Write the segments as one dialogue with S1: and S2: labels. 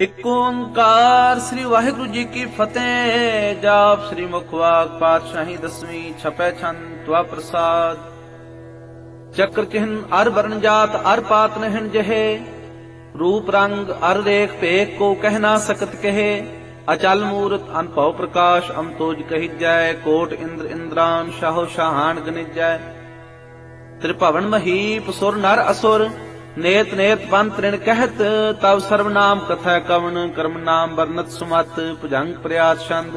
S1: इक ओंकार श्री वाहिगुरु जी की फतेह। जाप श्री मुखवाक पातशाही दसवीं छपै छंद त्वा प्रसाद। चक्र चिन्ह अर वर्ण जात अर पात नहन जहे। रूप रंग अर रेख भेख को कह ना सकत कहे। अचल मूरत अनभव प्रकाश अमतोज कही जय। कोट इंद्र इंद्रान शाहो शाहान गनिज जय। त्रिभवन महीप सुर नर असुर नेत नेत पंत ऋण कहत। तव सर्वनाम कथा कवन कर्म नाम वर्णत सुमत। भुजंग प्रयात छंद।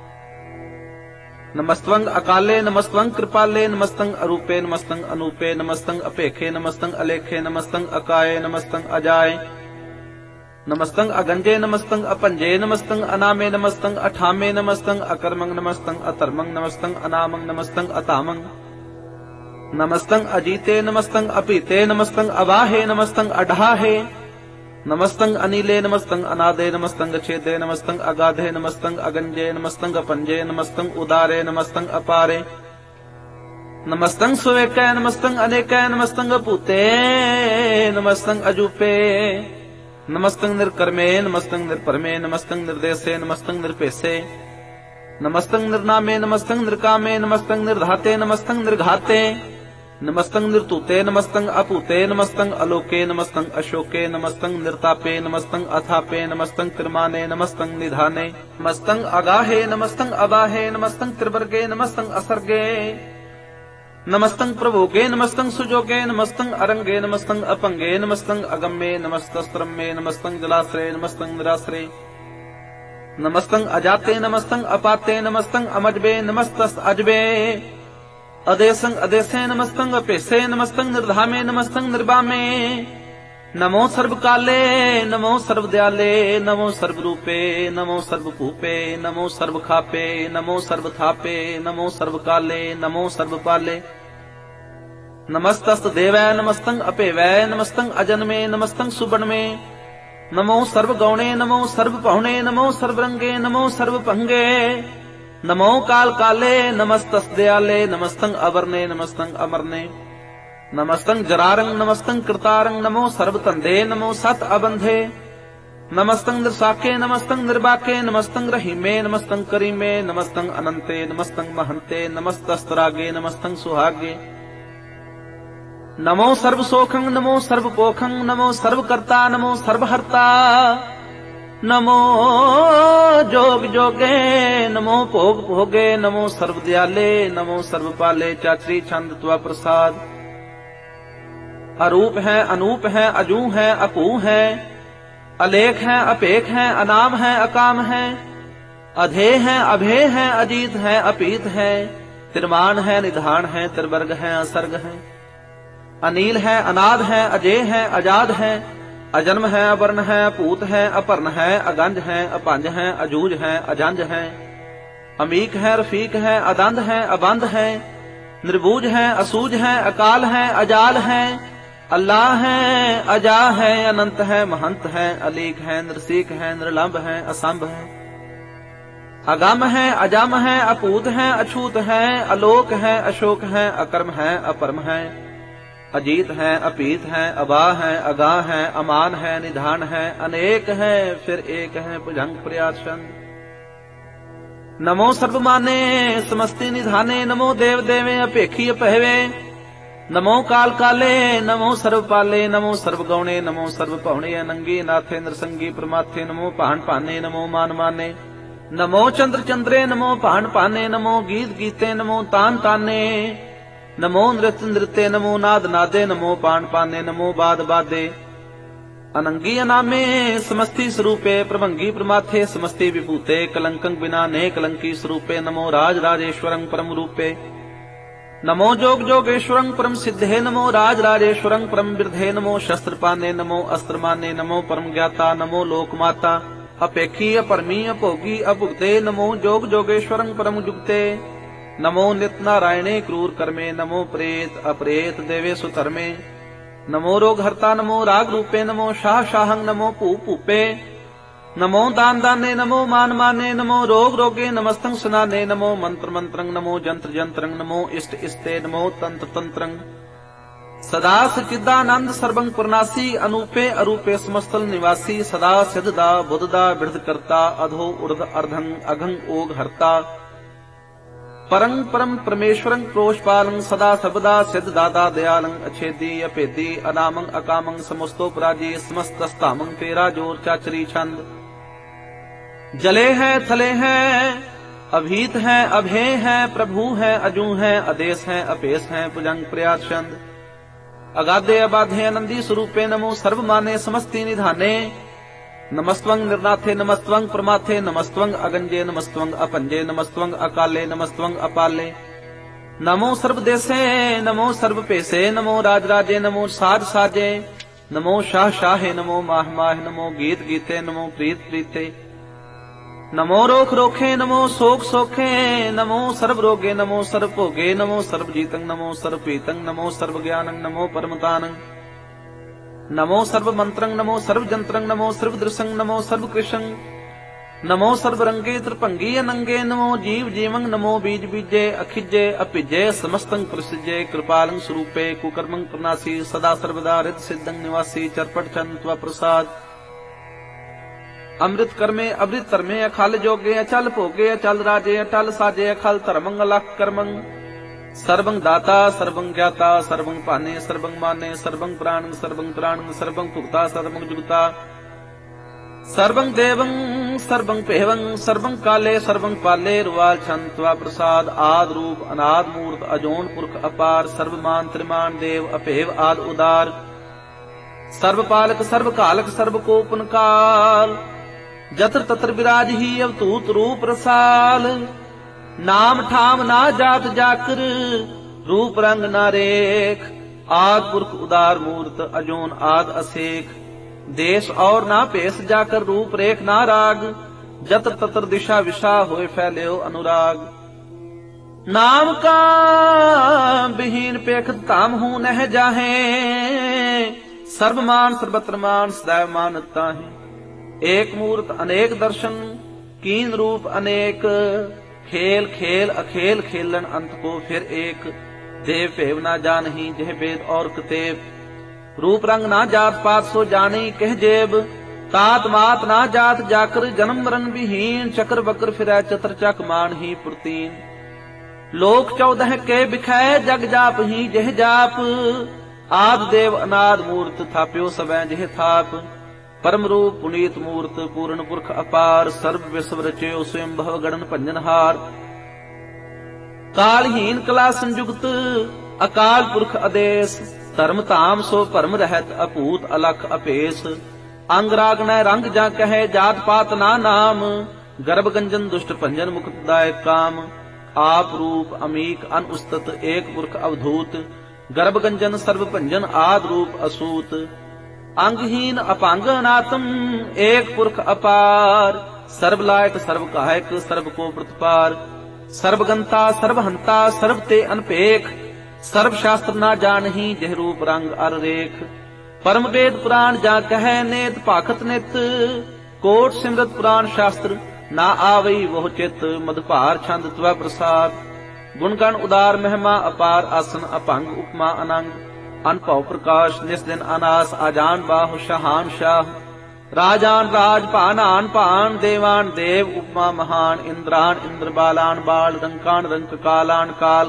S1: नमस्तवंग अकाले नमस्तवंग कृपाले नमस्तंग अरूपे नमस्तंग अनूपे नमस्तंग अपेखे नमस्तंग अलेखे नमस्तंग अकाये नमस्तंग अजाय नमस्तंग अगंजे नमस्तंग अपंजे नमस्तंग अनामे नमस्तंग अठामे नमस्तंग अकर्मंग नमस्तंग अतर्मंग नमस्तंग अनामंग नमस्तंग अतामंग नमस्तंग अजीते नमस्तंग अपीते नमस्तंग अवाहे नमस्तंग अढाहे नमस्तंग अनिले नमस्तंग अनादे नमस्तंग छेदे नमस्तंग अगाधे नमस्तंग अगंजे नमस्तंग अपंजे नमस्तंग उदारे नमस्तंग अपारे नमस्तंग सुवेकै नमस्तंग अनेकै नमस्तंग अपूते नमस्तंग अजूपे नमस्तंग निर्कर्मे नमस्तंग निर्परमे नमस्तंग निर्देशे नमस्तंग निर्पेशे नमस्तंग निर्नामे नमस्तंग निर्कामे नमस्तंग निर्धाते नमस्तंग निर्घाते नमस्तंग निर्तुते नमस्तंग अपूते नमस्तंग अलोके नमस्तंग अशोके नमस्तंग निर्तापे नमस्तंग अथापे नमस्तंग त्रिमाने नमस्तंग निधाने नमस्तंग अगाहे नमस्तंग अबाहे नमस्तंग त्रिवर्गे नमस्तंग असर्गे नमस्तंग प्रभोगे नमस्तंग सुजोगे नमस्तंग अरंगे नमस्तंग अपंगे नमस्तंग अगम्ये नमस्तस्त्रम्ये नमस्तंग जलाश्रय नमस्तंग निराश्रय नमस्तंग अजाते नमस्तंग अपाते नमस्तंग अमजबे नमस्तस् अजबे अदेशंग अदेशे नमस्तंग अपेशे नमस्तंग निर्धामे नमस्तंग निर्बामे नमो सर्वकाले नमो सर्वदयाले नमो सर्वरूपे नमो सर्वभूपे नमो सर्वखापे नमो सर्वथापे नमो सर्वकाले नमो सर्वपाले नमस्तस्त देवै नमस्तंग अपेवै नमस्तंग अजन्मे नमस्तंग सुबन्मे नमो सर्वगौणे नमो सर्वपहुणे नमो सर्वरंगे नमो सर्वभंगे नमो काल काले नमस्तस् दयाले नमस्तंग अवर्णे नमस्तंग अमरने नमस्तंग जरारंग नमस्तंग कृतारंग नमो सर्वतंधे नमो सत अबंधे नमस्तंग निर्साके नमस्तंग निर्बाके नमस्तंग रहीमे नमस्तंग करीमे नमस्तंग अनंते नमस्तंग महंते नमस्तस्तरागे नमस्तंग सुहागे नमो सर्वसोखंग नमो सर्वपोखंग नमो सर्वकर्ता नमो सर्वहर्ता नमो जोग जोगे नमो भोग भोगे नमो सर्वदयाले नमो सर्वपाले। चाचरी छंद त्वा प्रसाद। अरूप है अनूप है अजू है अकू है अलेख है अपेख है अनाम है अकाम है अधे है अभे है अजीत है अपीत है त्रिमान है निधान है त्रिवर्ग है असर्ग है अनील है अनाद है अजय है अजाद है अजन्म है अवर्ण है अपूत है अपर्ण है अगंज है अपंज है अजूज है अजंज है अमीक है रफीक है अदंध है अबंध है निर्बूज है असूज है अकाल है अजाल है अल्लाह है अजा है अनंत है महंत है अलीक है नरसीक है निर्लंब है असंभ है अगम है अजम है अपूत है अछूत है अलोक है अशोक है अकर्म है अपरम है अजीत है अपीत है अबा है अगाह है अमान है निधान है अनेक है फिर एक है भुजंग प्रयासन। नमो सर्वमाने समस्ति निधाने नमो देव देवे अपेखी अपहवे नमो काल काले नमो सर्वपाले नमो सर्वगौणे नमो सर्वपहुणे अनंगी नाथे नरसंगी प्रमाथे नमो पान पाने नमो मान माने नमो चंद्र चंद्रे नमो पान पाने नमो गीत गीते नमो तान ताने नमो नृत्य नृत्य नमो नाद नादे नमो पान पाने नमो बाद बादे अनंगी अनामे समस्ति स्वरूपे प्रभंगी प्रमाथे समस्ति विभूते कलंकं बिना ने कलंकी स्वरूपे नमो राज राजेश्वरं परम रूपे नमो जोग जोगेश्वरं परम सिद्धे नमो राज राजेश्वरं परम बिरधे नमो शस्त्र पाने नमो अस्त्र माने नमो परम ज्ञाता नमो लोक माता अपेखी अपरमी अभोगी अभुक्ते नमो जोग जोगेश्वरं परम जुक्ते नमो नित्य नारायणे क्रूर कर्मे नमो प्रेत अप्रेत देवे सुधर्मे नमो रोग हर्ता नमो राग रूपे नमो शाह शाहंग नमो भूपे नमो दान दाने नमो मान माने नमो रोग रोगे नमस्तंग सुनाने नमो मंत्र मंत्रंग नमो जंत्र जंत्रंग नमो इष्ट इष्टे नमो तंत्र तंत्रंग सदा सचिदानंद सर्वं पुरनासी अनूपे अरूपे समस्तल निवासी सदा सिद्धदा बुद्धदा बिरध करता अधो उर्ध अर्धं अघं ओग हरता परं परम परमेश्वरं प्रोषपालं सदा सर्वदा सिद्ध दादा दयालं अछेदी अभेदी अनामं अकामं समस्तोपराजी समस्तस्तामं तेरा जोर चाचरी छंद जले हैं थले हैं अभीत हैं अभे हैं प्रभु हैं अजू हैं आदेश हैं अपेश हैं भुजंग प्रयास छंद अगाधे अबाधे आनंदी स्वरूपे नमो सर्व माने समस्ति निधाने नमस्त्वं निर्नाथे नमस्त्वं प्रमाथे नमस्त्वं अगंजे नमस्त्वं अपंजे नमस्त्वं अकाले नमस्त्वं अपाले नमो सर्वदेशे नमो सर्वपेशे नमो राजराजे नमो साज साजे नमो शाह शाहे नमो माह माह नमो गीत गीते नमो प्रीत प्रीते नमो रोख रोखे नमो शोक सोखे नमो सर्व रोगे नमो सर्व भोगे नमो सर्व जीतं नमो सर्व पीतं नमो सर्व ज्ञानं नमो परमतानं नमो सर्व मंत्रं नमो सर्व जंत्रं नमो सर्व दृशं नमो सर्व कृशं नमो सर्व रंगे त्रिभंगी अनंगे नमो जीव जीवं नमो बीज बीजे अखिजे अपिजे समस्तं प्रसिजे कृपालं स्वरूपे कुकर्मं प्रनासी सदा सर्वदा रित सिद्धं निवासी चरपट चंद प्रसाद अमृत कर्मे अमृत धर्मे अखल जोगे अचल भोगे अचल राजे अटल साजे अखल धर्मं अलख कर्मं सर्वं दाता सर्वं ज्ञाता सर्वं पाने सर्वं माने सर्वं प्राणं सर्वं त्राणं सर्वं भुक्ता सर्वं जुगता सर्वं देवं सर्वं पेवं सर्वं काले सर्वं पाले रुवाल छंत्वा प्रसाद आद रूप अनाद मूर्त अजोन पुरख अपार सर्वमान त्रिमान देव अपेव आद उदार सर्वपालक सर्वकालक सर्वकोपन काल जत्र तत्र विराज ही अवतूत रूप रसाल नाम ठाम ना जात जाकर रूप रंग ना रेख आद पुरख उदार मूर्त अजोन आद असेख देश और ना पेश जाकर रूप रेख ना राग जत्र तत्र दिशा विशा होए फैल्यो अनुराग नाम का विहीन पेखत ताम हूं नह जाहे सर्वमान सर्वत्र मान सदैव मानता है एक मूर्त अनेक दर्शन कीन रूप अनेक खेल खेल अखेल खेलन अंत को फिर एक देव पेव ना जानही जह वेद और कतेब रूप रंग ना जात पात सो जानी कह जेब तात मात ना जात जाकर जन्म मरण विहीन चक्र बकर फिरै चतर चक मान ही पुरतीन लोक 14 के बिखै जग जाप ही जह जाप आद देव अनाद मूर्त थाप्यो सबै जह थाप परम रूप पुनीत मूर्त पूर्ण पुरख अपार सर्व विश्व रचयो स्वयं भव गणन भंजनहार कालहीन कला संयुक्त अकाल पुरख आदेश धर्म धाम सो भरम रहत अपूत अलख अपेस अंग राग न रंग जा कहे जात पात ना नाम गर्भ गंजन दुष्ट भंजन मुक्तदायक काम आप रूप अमीक अन उस्तत एक पुरख अवधूत गर्भ गंजन सर्व भंजन आद रूप असूत अंगहीन अपांग अनात्म एक पुरख अपार सर्व लायक सर्व कायक सर्व को प्रतिपार सर्वगंता सर्वहंता सर्व ते अनपेख सर्व शास्त्र ना जानही जह रूप रंग अर रेख परम वेद पुराण जा कह नेत पाखत नित कोट सिमरत पुराण शास्त्र ना आवई वह चित मधुपार छंद त्व प्रसाद गुणगण उदार महिमा अपार आसन अपंग उपमा अनंग अनभव प्रकाश निस दिन अनास आजान बाहु शहान शाह राजान राज पानान पान देवान देव उपमा महान इंद्रान इंद्र बालान बाल रंकान रंक कालान काल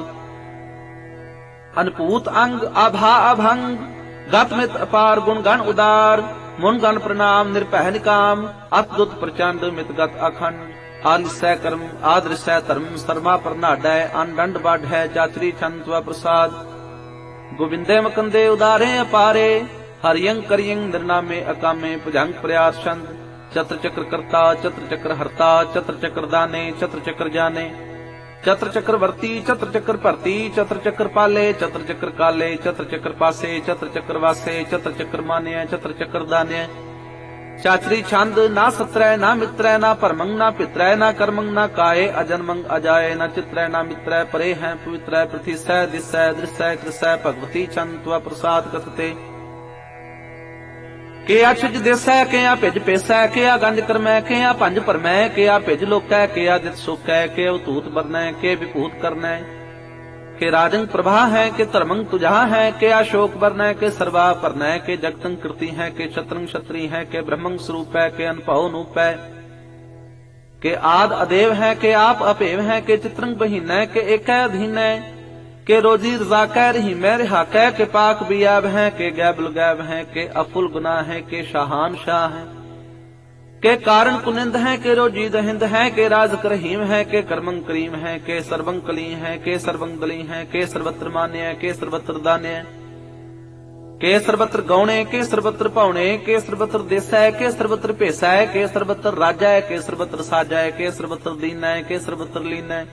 S1: अनपूत अंग आभा अभंग गतमित अपार गुणगण उदार मुनगण प्रणाम निर्भय निकाम अतदुत प्रचंड मितगत अखंड आलिसै कर्म आदृसै धर्म शर्मा प्रनाडै अनडंड बाढ़ चाचरी छंद व प्रसाद गोविंदे मकंदे उदारे अपारे हरियं करियं निर्नामे अकामे भुजंग प्रयास छंद चत्र चक्र कर्ता चत्र चक्र हरता चत्र चक्र दाने चत्र चक्र जाने चत्र चक्र वर्ती चत्र चक्र भरती चत्र चक्र पाले चत्र चक्र काले चत्र चक्र पासे चत्र चक्र वासे चत्र चक्र मान्य चत्र चक्र दान्य चाचरी छंद ना सत्रय ना मित्रय ना परमंग ना पित्रय ना कर्मंग ना काये अजन्मंग अजाय ना चित्रय ना मित्रय परे हैं पवित्रय प्रतिशय दिशय दृश्य कृषय भगवती छंद त्व प्रसाद कथते के अक्षज देसै के आ भिज पेसै के आ गंज करमै के आ पंज भरमै के आ भिज लोकै के आ दित सुकै के अवतूत बरनै के विभूत करनै के राजंग प्रभा है, के धर्मंग तुझा है, के अशोक वर्ण है, के सर्वा पर्ण है, के जगतंग कृति है, के क्षत्रंग क्षत्रि है, के ब्रह्मंग स्वरूप है, के अनभव नूप है, के आद अदेव है, के आप अपेव है, के चित्रंग बहीन है, के एक अधीन है, के रोजी रजा कह रही मैं रिहा कह, के पाक बियाब है, के गैबुल गैब है, के अफुल गुना है, के शाहान शाह है, के कारण कुनिंद है, के रोजी दहिंद है, के राज करहीम है, के कर्मंग करीम है, के सर्वंग कली है, के सर्वंग दली है, के सर्वत्र मान्य है, के सर्वत्र दान्य, के सर्वत्र गौणे, के सर्वत्र पौणे, के सर्वत्र देसा है, के सर्वत्र पेसा है, के सर्वत्र राजा है, के सर्वत्र साजा है, के सर्वत्र दीन है, के सर्वत्र लीन है,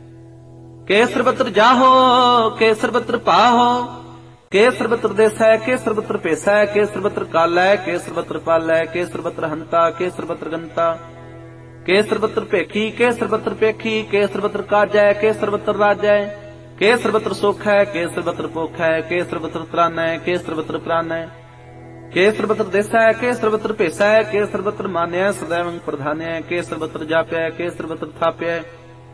S1: के सर्वत्र जाहो, के सर्वत्र पाहो, के सर्वत्र देश है, के सर्वत्र पेशा है, के सर्वत्र काल है, के सर्वत्र पाल है, के सर्वत्र हंता, के सर्वत्र गंता, के सर्वत्र पेखी, के सर्वत्र पेखी, के सर्वत्र काज है, के सर्वत्र राज है, के सर्वत्र सुख है, के सर्वत्र पोख है, के सर्वत्र त्राण है, के सर्वत्र प्राण है, के सर्वत्र देश है, के सर्वत्र पेशा है, के सर्वत्र मान्य है, सदैव प्रधान है, के सर्वत्र जाप्य है, के सर्वत्र थाप्य है,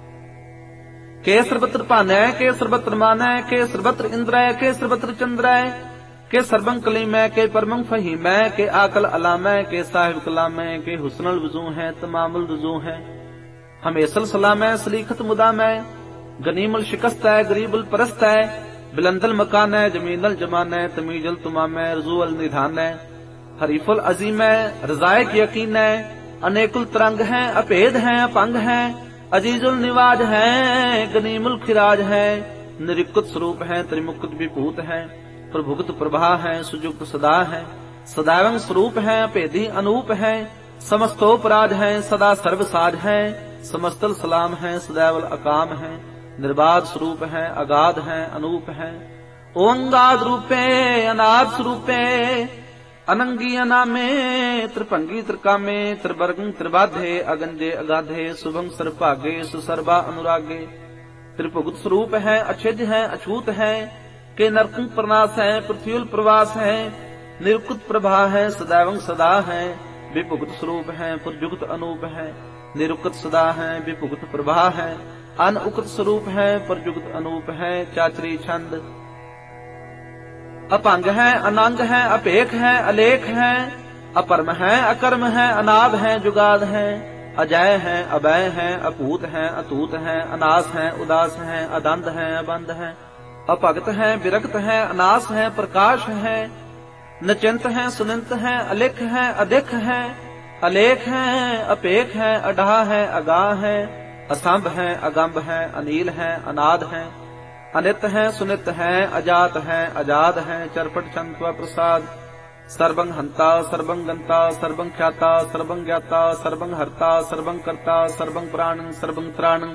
S1: के सर्वत्र पान है, के सर्वत्र मान है, के सर्वत्र इंद्र है, के सर्वत्र चंद्र है, के सर्वं कलीम है, के परमं फहीम है, के आकल अलाम है, के साहिब कलाम है, के हुस्नल वजू है, तमामुल रजू है, हमेशल सलाम है, सलीखत मुदाम है, गनीमुल शिकस्त है, गरीबुल परस्त है, बिलंदल मकान है, जमीनल जमान है, तमीजल तुमाम है, रजूअल निधान है, हरीफुल अजीम है, रजायक यकीन है, अनेकुल तरंग है, अपेद है, अपंग है, अजीजुल निवाज है, गनीमुल खिराज है, निरिकुत स्वरूप है, त्रिमुकुट विभूत है, प्रभुगत प्रभा है, सुजुक्त सदा है, सदैवं स्वरूप है, अपेदी अनूप है, समस्तोपराज है, सदा सर्वसाज है, समस्तल सलाम है, सदैवल अकाम है, निर्बाध स्वरूप है, अगाध है, अनूप है, ओंगाद रूपे अनाद स्वरूपे, अनंगी अनामे, त्रिभंगी त्रिकामे, त्रिवर्गं त्रिबाधे, अगंजे अगाधे, शुभं सर्वभागे, सुसर्वा अनुरागे, त्रिभुगत स्वरूप है, अछिज है, अछूत है, के नरकंग प्रनाश है, पृथ्वील प्रवास है, निरुक्त प्रभा है, सदैवं सदा है, विभुगत स्वरूप है, पुरजुगत अनूप है, निरुक्त सदा है, विभुगत प्रभा है, अनउक्त स्वरूप है, परजुगत अनूप है, चाचरी छंद, अपंग है, अनंग है, अपेख है, अलेख है, अपरम है, अकर्म है, अनाद है, जुगाद है, अजय है, अभय है, अपूत है, अतूत है, अनास है, उदास है, अदंत है, अबंध है, अपगत है, विरक्त है, अनास है, प्रकाश है, नचिंत है, सुनिंत है, अलिख है, अधिक है, अलेख है, अपेख है, अडाह है, अगाह है, असंभ है, अगंभ है, अनील है, अनाद है, अनित है, सुनित है, अजात है, अजाद है, चरपट चंत्व प्रसाद, सर्वं हंता, सर्वं गंता, सर्वं ख्याता, सर्वं ज्ञाता, सर्वं हर्ता, सर्वं कर्ता, सर्वं प्राणं, सर्वं त्राणं,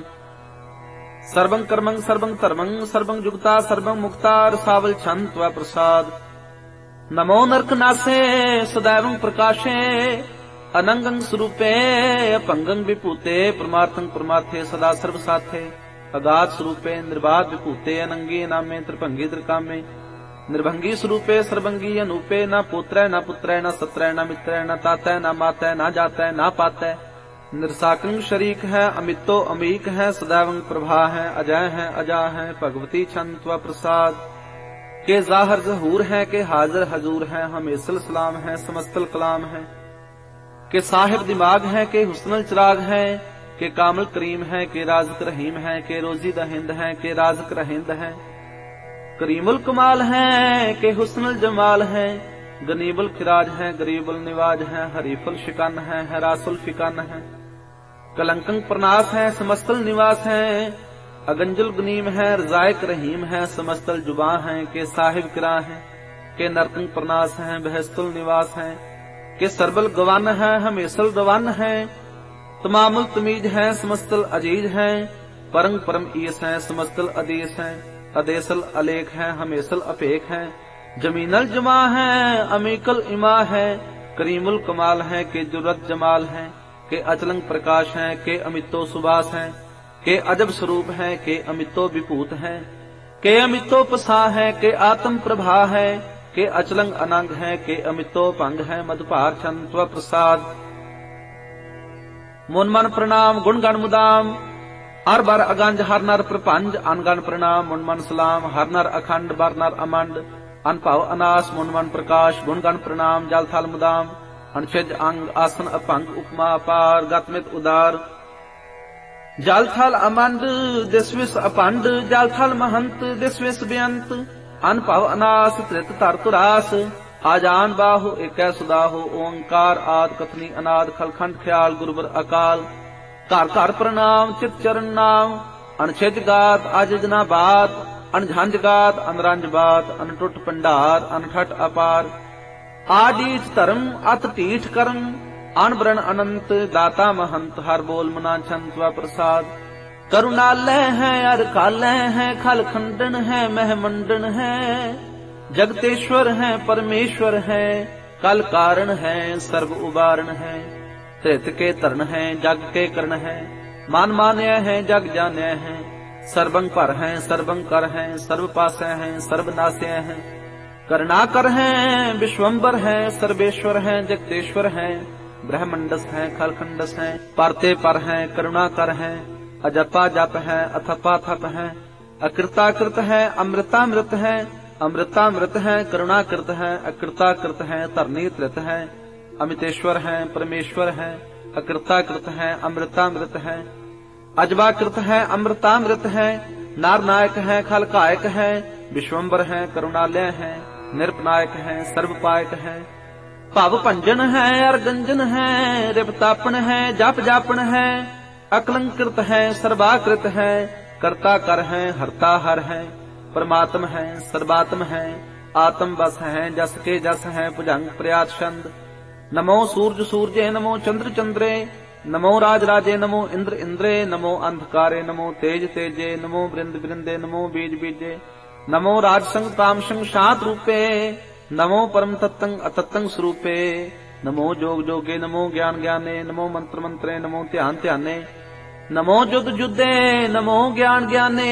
S1: सर्वं कर्मं, सर्वं धर्मं, सर्वं जुगता, सर्वं मुक्ता, रसावल छंत्व प्रसाद, नमो नरकनासे, सदैवं प्रकाशे, अनंगं स्वरूपे, अपंगं विभूते, परमार्थं परमार्थे, सदा सर्वसाथे, अगाध स्वरूपे, निर्बाध विभूते, अनंगी नामे, त्रिभंगी त्रिकामे, निर्भंगी स्वरूपे, सर्वंगी अनूपे, न पुत्र न पुत्र न सत्र न मित्र न तातै न मातै न जातै न पातै, निरसाकं शरीक है, अमितो अमीक है, सदैवं प्रभा है, अजय है, अजा है, भगवती छंत्व प्रसाद, के जाहर जहूर है, के हाजिर हजूर है, हमेशल सलाम है, समस्तल कलाम है, के साहिब दिमाग है, के हुस्नल चिराग है, के कामल करीम है, के राज़िक रहीम है, के रोजी दहिंद है, के राज़िक रहिंद है, करीमुल कमाल है, के हुस्नुल जमाल है, गनीबुल खिराज है, गरीबुल निवाज है, हरीफुल शिकन है, हरासुल फिकन है, कलंकं प्रनाश है, समस्तल निवास है, अगंजुल गनीम है, रजायक रहीम है, समस्तल जुबा है, के साहिब किरा है, के नरकंग प्रनाश है, बहस्तुल निवास है, के सरबल गवान है, हमेशल रवान है, तमामुल तमीज है, समस्तल अजीज है, परंग परम ईस है, समस्तल अदेश है, अदेसल अलेख है, हमेशल अपेख है, जमीनल जमा है, अमीकल इमा है, करीमुल कमाल है, के जुर्रत जमाल है, के अचलंग प्रकाश है, के अमितो सुबास है, के अजब स्वरूप है, के अमितो विभूत है, के अमितो पसा है, के आत्म प्रभा है, के अचलंग अनंग है, के अमितो पंग है, मधुपार छंत्व प्रसाद, मुन मन प्रणाम गुण गण मुदाम, अर बर अगंज हर नर प्रपंच अनगन प्रणाम मुन मन सलाम हर नर अखंड बर नर अमंड अनभव अनास मुन मन प्रकाश गुणगण प्रणाम जल थल मुदाम अनछिज अंग आसन अपंग उपमा अपार गतमित उदार जल थल अमंड दिस विस अपंड जल थल महंत दिस विस बेअंत अनभव अनास त्रित तर तुरास आजान बाहु एकै सुदाहु ओंकार आद कथनी अनाद खलखंड ख्याल गुरुबर अकाल घर घर प्रणाम चित चरण नाम अनछिज गात अजिज ना बात अनझंझ गात अनरंज बात अनटुट भंडार अनठट अपार आडीठ धर्म अत टीठ करम अनबरन अनंत दाता महंत हर बोल मना छंत व प्रसाद करुणालय है अर कालय है खल खंडन है महमंडन है जगतेश्वर है परमेश्वर है कल कारण है सर्व उबारण है त्रित के तरण है जग के करण है मान मान्य है जग जान्य है सर्वंग पर है सर्वंग कर है सर्व पासय है सर्वनाशय है करुणाकर है विश्वम्बर है सर्वेश्वर है जगतेश्वर है ब्रह्मंडस है खलखंडस है परते पर है करुणाकर है अजपा जप है अथपा थप है अकृताकृत है अमृतामृत है अमृतामृत है करुणाकृत है अकृताकृत है तरनी त्रित है अमितेश्वर है परमेश्वर है अकृताकृत है अमृतामृत है अजबाकृत है अमृतामृत है नारनायक है खलकायक है विश्वम्बर है करुणालय है निरपनायक है सर्वपायक है भव भंजन है अर्गंजन है रिपतापन है जप जापन है अकलंकृत है सर्वाकृत है कर्ता कर है हरता हर है परमात्म है सर्वात्म है आत्म बस है जस के जस है भुजंग प्रयात छंद नमो सूर्य सूर्ये नमो चंद्र चंद्रे नमो राज राजे नमो इंद्र इंद्रे नमो अंधकारे नमो तेज तेजे नमो वृंद वृंदे नमो बीज बीजे नमो राजसंग तामसंग शांत रूपे नमो परम तत्तंग अतत्तंग स्वरूपे नमो जोग जोगे नमो ज्ञान ज्ञाने नमो मंत्र मंत्रे नमो ध्यान ध्याने नमो जुद जुदे नमो ज्ञान ज्ञाने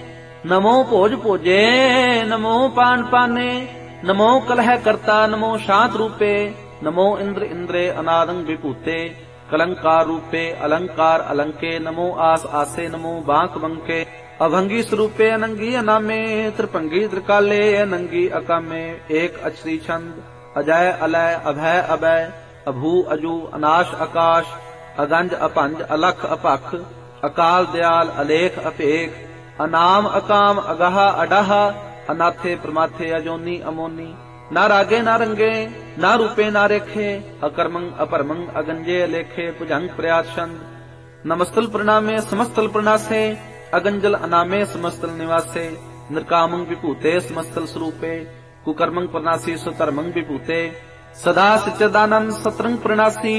S1: नमो भोज भोजे नमो पान पाने नमो कलह करता नमो शांत रूपे नमो इंद्र इंद्रे अनादंग विभूते कलंकार रूपे अलंकार अलंके नमो आस आसे नमो बांक बंके अभंगी स्वरूपे अनंगी अनामे त्रिभंगी त्रिकाले अनंगी अकामे एक अक्षरी छंद अजय अलय अभय अभय अभू अजू अनाश आकाश अगंज अपंज अलख अपख अकाल दयाल अलेख अपेख अनाम अकाम अगाह अडाह अनाथे प्रमाथे अजोनी अमोनी ना रागे ना रंगे ना रूपे ना रेखे अकर्मंग अपरमंग अगंजे अलेखे भुजंग प्रयात छंद नमस्तल प्रणामे समस्तल प्रणासे अगंजल अनामे समस्तल निवासे निर्कामंग विभूते समस्तल स्वरूपे कुकर्मंग प्रणासी सुतर्मंग विभूते सदा सच्चिदानंद सतरंग प्रणासी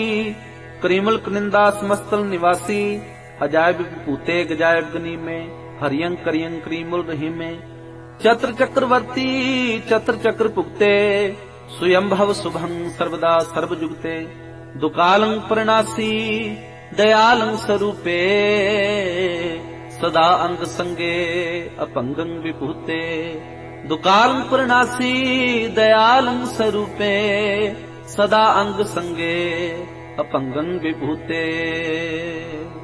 S1: करीमल कनिंदा समस्तल निवासी अजायब विभूते गजायब गनी में हरियंग करियंग करीमुल रही में चत्र चक्रवर्ती चत्र चक्र पुगते स्वयंभव शुभंग सर्वदा सर्वजुगते दुकालंग प्रणासी दयालंग स्वरूपे सदा अंग संगे अपंगंग विभूते दुकालंग प्रणासी दयालंग स्वरूपे सदा अंग संगे अपंगंग विभूते।